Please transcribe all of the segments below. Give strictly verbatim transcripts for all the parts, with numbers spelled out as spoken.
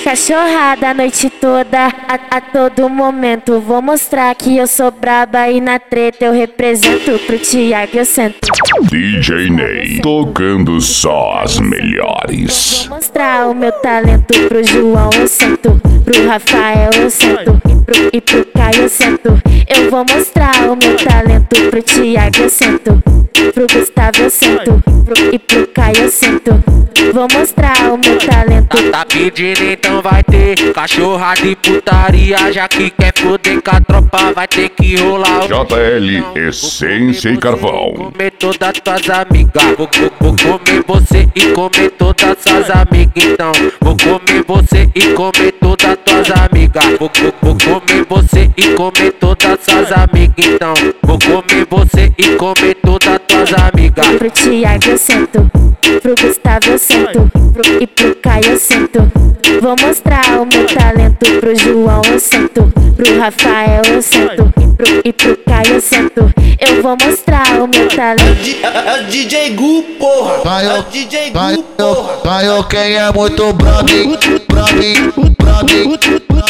Cachorrada a noite toda, a, a todo momento. Vou mostrar que eu sou braba e na treta eu represento. Pro Thiago eu sento. D J Ney, tocando só as melhores. Vou mostrar o meu talento. Pro João eu sento, pro Rafael eu sento, e pro, e pro Caio eu sento. Eu vou mostrar o meu talento. Pro Thiago eu sento, pro Gustavo eu sento, pro, e pro Caio eu sento. Vou mostrar o meu talento. Tá, tá pedindo, então vai ter cachorrada e putaria. Já que quer foder com a tropa, vai ter que rolar o J L, Essência e Carvão. Comer todas tuas amigas. Vou, vou, vou comer você e comer todas suas amigas. Então, vou comer você e comer todas tuas amigas. Vou, vou, vou comer você e comer todas suas amigas. Então, vou comer você e comer todas tuas amigas. Pro Thiago eu sento, pro Gustavo eu sento, pro, e pro Caio eu sento. Vou mostrar o meu talento. Pro João eu sento, pro Rafael eu sento, e pro, e pro Caio eu sento. Eu vou mostrar o meu talento. É o D J Gu, porra. Caio, É o D J Caio, Gu, porra. Caio, quem é muito brabo, brabo, brabo.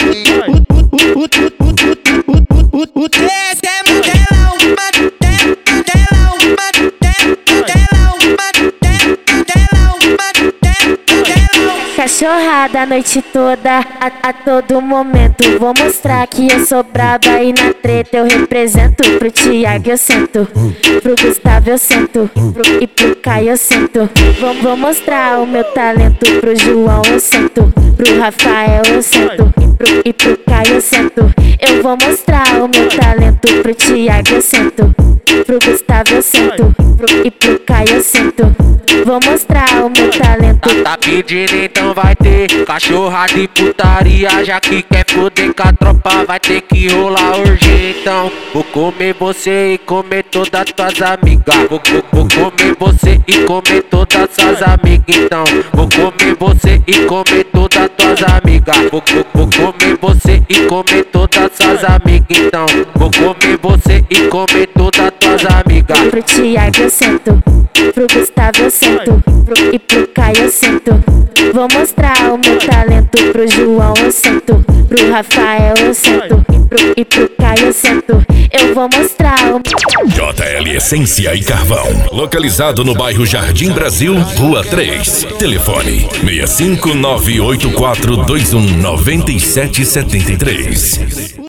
Esse é Mandela, uma Mandela, uma Mandela, uma Mandela, uma Cachorrada a noite toda, a, a todo momento. Vou mostrar que eu sou braba e na treta eu represento. Pro Thiago eu sento, pro Gustavo eu sento, pro, e pro Caio eu sento. Vou, vou mostrar o meu talento. Pro João eu sento, pro Rafael eu sento, e pro, e pro Caio eu sento. Eu vou mostrar o meu talento. Pro Thiago eu sento, pro Gustavo eu sento, pro, e pro Caio eu sento. Vou mostrar o meu talento. Tá, tá pedindo, então vai ter cachorrada e putaria. Já que quer foder com a tropa, vai ter que rolar urgente. Então, vou comer você e comer todas tuas amigas. Vou, vou, vou comer você e comer todas suas amigas. Então, vou comer você e comer todas tuas amigas. Vou, vou, vou comer você e comer todas suas amigas. Então, vou comer você e comer todas tuas amigas. Pro Thiago eu sento, pro Gustavo eu sento, pro, e pro Caio eu sento. Vou mostrar o meu talento. Pro João eu sento, pro Rafael eu sento, e pro, e pro Caio eu sento. Eu vou mostrar o J L Essência e Carvão, localizado no bairro Jardim Brasil, Rua três. Telefone seis cinco nove oito quatro dois um nove sete sete três.